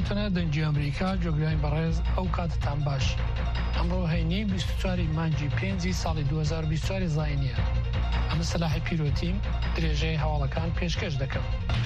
بیسکەوتنە دەنگی ئەمریکا جۆگرانی بەڕێز ئەو کاتتان باش. ئەمڕۆ هەینی 24 مانگی 5 ساڵی 2024 زاینیە. ئەمە سەلاحی پیرۆتیم درێژەی هەواڵەکان پێشکەش دەکەم.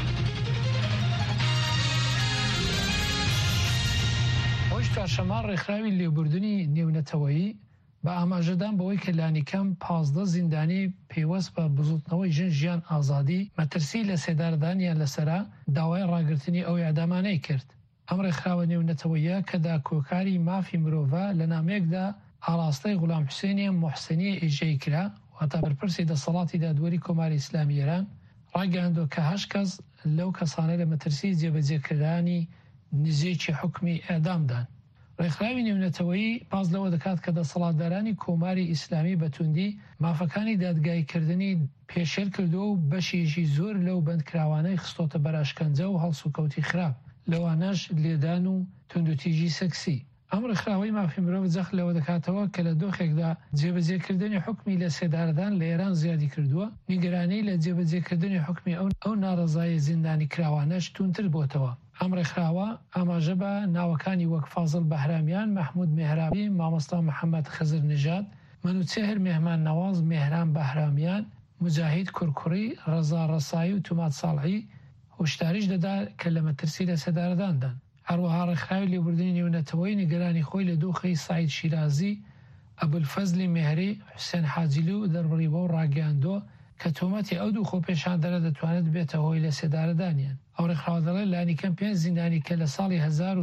ڕۆژ چوارشەممە ڕێکخراوی لێبوردنی نێونەتەوەیی بە ئاماژەدان بەوەی کە لانیکەم 15 زیندانی پێوەست بە بزوتنەوەی ژیان ئازادی مەترسی لە سێداردانیان لەسەرا داوای ڕاگررتنی ئەو یادامانەی کرد. ئەم ڕێکخراوە نێونەتەوەیە کە داکۆکاری مافی مرۆڤە لە نامەیەکدا ئاراستەی غولام حوسێنی موحسینی ئێژەی کرا واتە بەرپرسی دەسەڵاتی دادوەری کۆماری ئیسلامی ئێران ڕاگەیاندووە کە 8 کەس لەو کەسانە لە مەترسی جێبەجێکردنی نزیکی حکمی ئێدامدان. ڕێکخراوی نێونەتەوەیی باز لەوە دەکات کە دەسەڵاتدارانی کۆماری ئیسلامی بەتوندی مافەکانی دادگایکردنی پێشێل کردووە و بەشێژی زۆر لەو بەندکراوانەی خستۆتە بەراشکەنجە و هەڵسوکەوتی خراپ لەوانەش لێدان و توندوتیژی سەکسی. ئەم ڕێکخراوەی مافی مرۆڤ جەخ لەوە دەکاتەوە کە لە دۆخێکدا جێبەجێکردنی حکمی لە سێداردان لە ئێران زیادی کردووە، نیگەرانی لە جێبەجێکردنی حکمی ئەو ناڕەزایی زیندانی کراوانەش تونتر بۆتەوە. ئەم ڕێکخراوە ئاماژە بە ناوەکانی وەک فازڵ بەهرامیان، مەحموود مێهرابی، مامۆستا محەممەد خزر نژاد، منوچێهر مێهمان نەواز، مێهران بەهرامیان، مجاهید کورکوڕی، ڕەزا ڕەسایی و تومات ساڵحی هۆشداریش دەدا کە لە مەترسی لە سێدارداندان. هەروەها ڕێکخراوی لێبوردنی نێونەتەوەی نیگەرانی خۆی لە دۆخی سعید شیرازی، ئەبولفەزلی مێهری، حوسێن حاجیلی و دەربڕیوە و ڕاگەیاندووە کە تۆمەتی ئەو دوو خۆپێشاندەرە دەتوانێت بێتە هۆی لە سێدارەدانیان. ئەو ڕێکخراوە دەڵێت لانیکەم 5 زیندانی کە لە ساڵی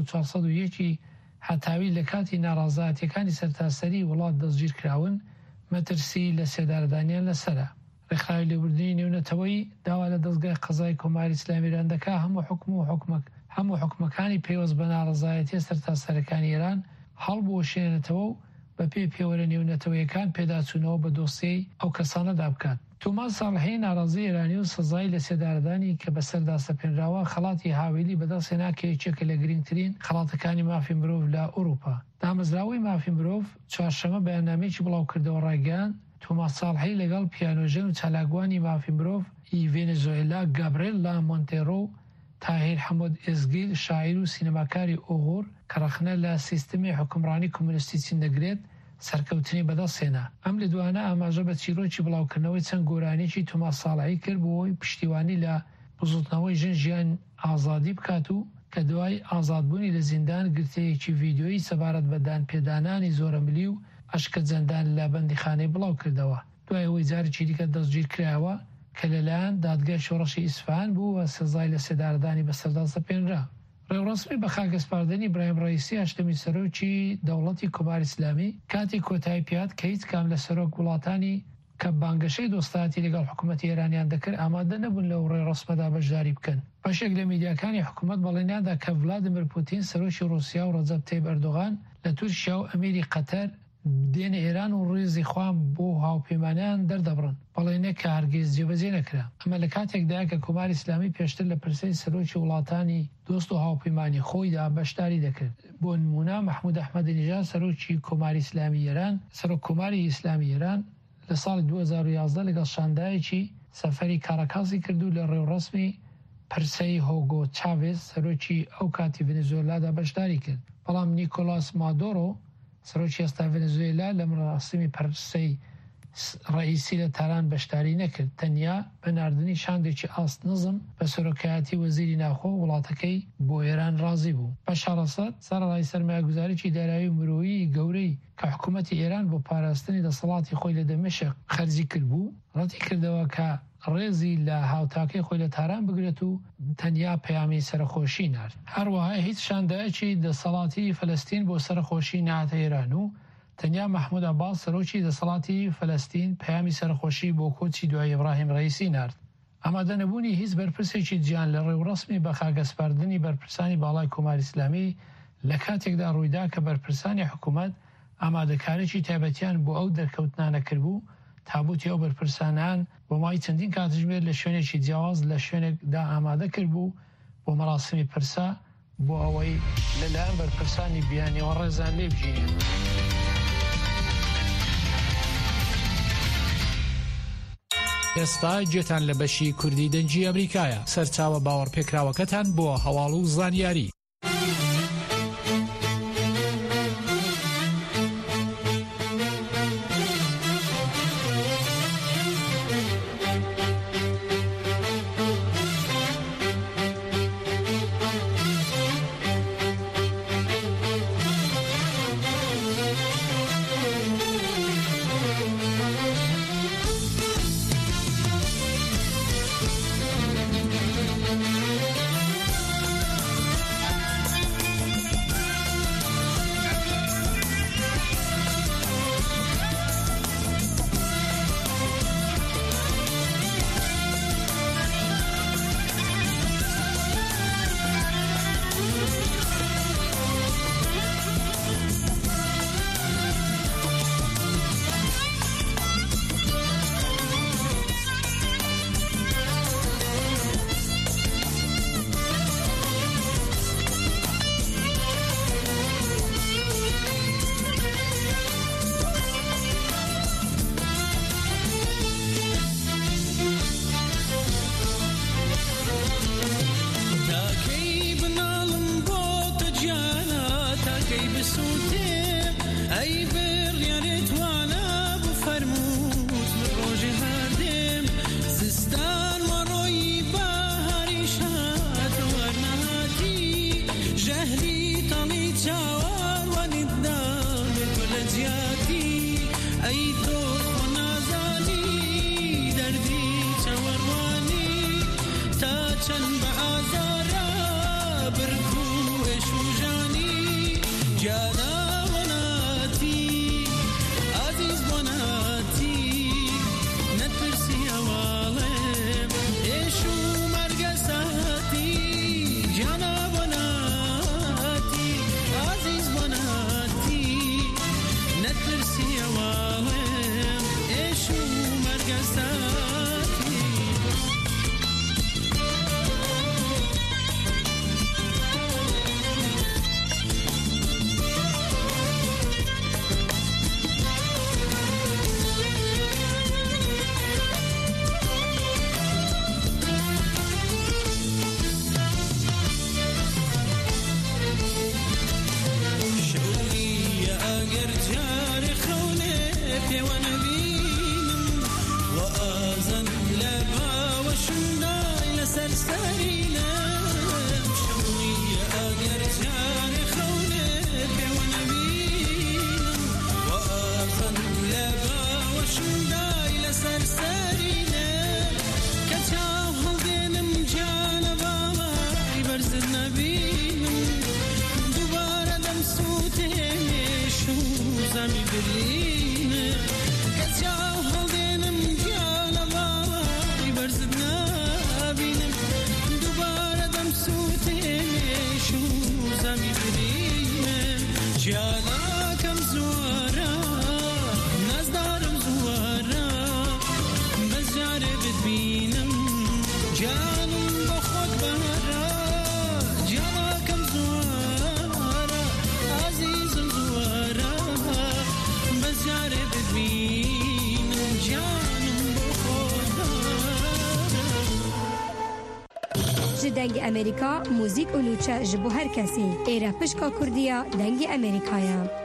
1401 هەتاوی لە کاتی ناڕازایەتیەکانی سەرتاسەری وڵات دەستگیر کراون مەترسی لە سێدارەدانیان لەسەرە. ڕێکخراوی لێبوردنی نێونەتەوەی داوا لە دەستگای قەزای کۆماری ئیسلامی ئێران دەکا هەموو حکومەکانی پێوەست بە ناڕەزایەتی سەرتاسەرەکانی ئێران هەڵبوەشێنێتەوە و بە پێوەرە نێونەتەوەیەکان پێداچوونەوە بە دۆسیەی ئەو کەسانەدا بکات. تومات ساڵحی ناڕازی ئێرانی و سزای لە سێدارەدانی کە بەسەردا سەپێنراوە خەڵاتی هاویلی بەدەستهێنا کە یەکێکە لە گرنگترین خەڵاتەکانی مافی مرۆڤ لە ئەوروپا. دامەزراوەی مافی مرۆڤ چوارشەممە بەیاننامەیەکی بڵاو کردەوە ڕاگەیاند تومات ساڵحی لەگەڵ پیانۆژن و چالاکوانی مافی مرۆڤ ڤێنزوێلا گابرێلا مۆنتێرۆ، تاهیر حەمۆد ئێزگیل، شاعیر و سینەماکاری ئۆغور کە ڕەخنە لە سیستمی حکومڕانی کۆمونیستی چین دەگرێت سەرکەوتنی بەدەستهێنا. ئەم لێدوانە ئاماژە بە چیرۆکی بڵاوکردنەوەی چەند گۆرانێکی تومات ساڵحی کرد بۆی پشتیوانی لە بزوتنەوەی ژیان ئازادی بکات و کە دوای ئازادبوونی لە زیندان گرتەیەکی ڤیدیۆیی سەبارەت بە دانپێدانانی زۆرەملی و ئەشکەجەندان لە بەندیخانەی بڵاو کردەوە. دوای ئەوەی جارێکی دیکە دەستگیر کرایەوە کە لەلایەن دادگای شۆڕەشی ئیسفان بوو و سزای لە سێدارەدانی بەسەردا سەپێنرا. ڕێوڕسمی بە خاگەسپاردنی ئیبراهیم ڕەئیسی هەشتمین سەرۆکی دەوڵەتی کۆماری ئیسلامی کاتی کۆتایی پیاد کە هیچ کام لە سەرۆک وڵاتانی کە بانگەشەی دۆستاتی لەگەڵ حکوومەتی ئێرانیان دەکرد ئامادە نەبوون لەو ڕێڕسمەدا بەشداری بکەن. بەشێک لە میدیاکانی حکوومەت بەڵێنیاندا کە ڤلادیمیر پوتین سەرۆکی ڕووسیا و ڕەجەب تەیب ئەردۆغان لە تورکیا و ئەمیری قەتەر دێنە ئێران و ڕێزی خوان بۆ هاوپەیمانیان دەردەبڕن، بەڵێنێک کە هەرگیز جێبەجێ نەکرا. ئەمە لە کاتێکدا کە کۆماری ئیسلامی پێشتر لە پرسەی سەرۆکی وڵاتانی دۆست و هاوپەیمانی خۆیدا بەشداری دەکرد. بۆ نمونە مەحموود ئەحمەدینیژاد سەرۆکی کۆماری ئیسلامی ئێران، سەرۆک کۆماری ئیسلامی ئێران لە ساڵی 2011 لەگەڵ شاندایەکی سەفەری کارەکاسی کردو لە ڕێوڕسمی پرسەی هۆگۆ چاڤێز سەرۆکی ئەو کاتی ڤێنزوێلادا بەشداری کرد. بەڵام نیکۆلاس مادۆرۆ سەرۆکی ئێستا ڤێنزوێلا لە مراسمی پرسەی ڕئیسی لە تاران بەشداری نەکرد، تەنیا بە ناردنی شاندێکی ئاست نزم بە سەرۆکایەتی وەزیری ناوخۆ وڵاتەکەی بۆ ئێران ڕازی بوو. بە شارەسەد سەرەڕای سەرمایەگوزاریی دارایی و مرۆیی گەورەی کە حکوومەتی ئێران بۆ پاراستنی دەسەڵاتی خۆی لە دەمەشق خەرجی کردبوو، ڕەتی کردەوە کە ڕێزی لە هاوتاکەی خۆی لە تاران بگرێت و تەنیا پەیامی سەرخۆشی نارد. هەروەها هیچ شاندایەکی دەسەڵاتی فەلەستین بۆ سەرخۆشی نهاتە ئێران و تەنیا مەحموود عەباس سەرۆکی دەسەڵاتی فەلەستین پەیامی سەرخۆشی بۆ کۆچی دوای ئیبراهیم ڕەئیسی نارد. ئامادە نەبوونی هیچ بەرپرسێکی جیان لە ڕێوڕسمی بە خاگەسپاردنی بەرپرسانی باڵای کۆماری ئیسلامی لە کاتێکدا ڕوویدا کە بەرپرسانی حکوومەت ئامادەکاریی تایبەتیان بۆ ئەو دەرکەوتنانە کردبوو تابوتی ئەو بەرپرسانان بۆ مای چەندین کاتژمێر لە شوێنێکی جیاواز لە شوێنێکدا ئامادە کردبوو بۆ مەراسمی پرسا بۆ ئەوەی لەلایەن بەرپرسانی بیانیەوە ڕێزان لێ بژینێن. ئێستا گوێتان لە بەشی کوردی دەنگی ئەمریکایە. سەرچاوە باوەڕپێکراوەکەتان بۆ هەواڵ و زانیاری. چند به آزارا برکوش و جانی جانا وناتی عزیز وناتی نترسی اوالم ایشو مرگ ساتی جانا وناتی عزیز وناتی نترسی اوالم ایشو مرگ ساتی دنگ امریکا موزیک اولوچه جبو هر کسی ایره پشکا کردیا دنگ امریکایا